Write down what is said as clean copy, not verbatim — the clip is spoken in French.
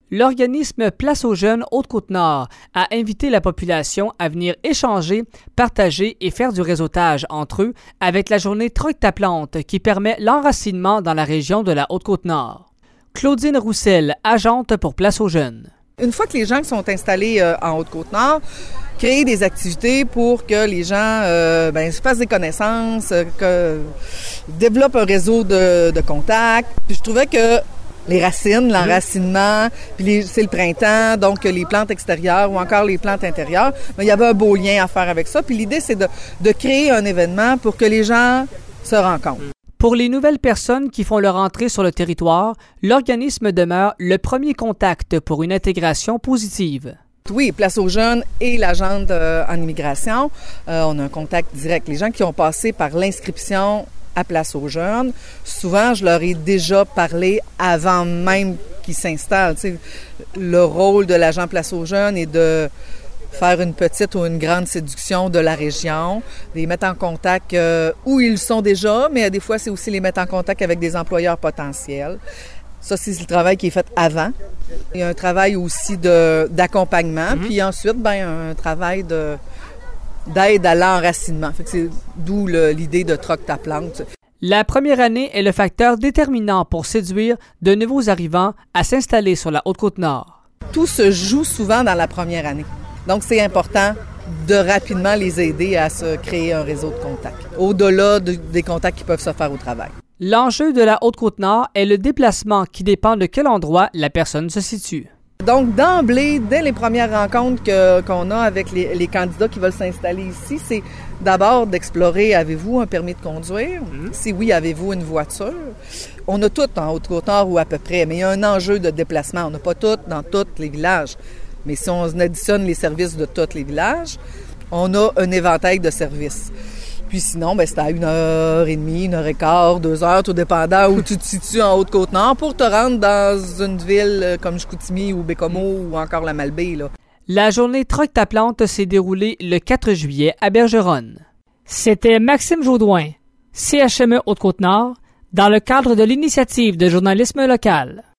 L'organisme Place aux Jeunes Haute-Côte-Nord a invité la population à venir échanger, partager et faire du réseautage entre eux avec la journée Troc ta plante qui permet l'enracinement dans la région de la Haute-Côte-Nord. Claudine Roussel, agente pour Place aux Jeunes. Une fois que les gens sont installés en Haute-Côte-Nord, créer des activités pour que les gens se fassent des connaissances, développent un réseau de contacts. Puis je trouvais que les racines, l'enracinement, puis c'est le printemps, donc les plantes extérieures ou encore les plantes intérieures, il y avait un beau lien à faire avec ça. Puis l'idée, c'est de créer un événement pour que les gens se rencontrent. Pour les nouvelles personnes qui font leur entrée sur le territoire, l'organisme demeure le premier contact pour une intégration positive. Oui, Place aux Jeunes et l'agente en immigration, on a un contact direct. Les gens qui ont passé par l'inscription à Place aux Jeunes, souvent, je leur ai déjà parlé avant même qu'ils s'installent. Tu sais, le rôle de l'agent Place aux Jeunes est de faire une petite ou une grande séduction de la région, les mettre en contact où ils sont déjà, mais des fois, c'est aussi les mettre en contact avec des employeurs potentiels. Ça, c'est le travail qui est fait avant. Il y a un travail aussi d'accompagnement, puis ensuite, un travail d'aide à l'enracinement. Fait que c'est d'où l'idée de Troc ta plante. La première année est le facteur déterminant pour séduire de nouveaux arrivants à s'installer sur la Haute-Côte-Nord. Tout se joue souvent dans la première année. Donc, c'est important de rapidement les aider à se créer un réseau de contacts, au-delà des contacts qui peuvent se faire au travail. L'enjeu de la Haute-Côte-Nord est le déplacement qui dépend de quel endroit la personne se situe. Donc, d'emblée, dès les premières rencontres qu'on a avec les candidats qui veulent s'installer ici, c'est d'abord d'explorer, avez-vous un permis de conduire? Si oui, avez-vous une voiture? On a tout en Haute-Côte-Nord ou à peu près, mais il y a un enjeu de déplacement. On n'a pas tout dans tous les villages. Mais si on additionne les services de tous les villages, on a un éventail de services. Puis sinon, c'est à 1h30, 1h15, 2h, tout dépendant où tu te situes en Haute-Côte-Nord pour te rendre dans une ville comme Chicoutimi ou Bécomo ou encore la Malbaie. Là. La journée Troc ta plante s'est déroulée le 4 juillet à Bergeronne. C'était Maxime Jaudoin, CHME Haute-Côte-Nord, dans le cadre de l'initiative de journalisme local.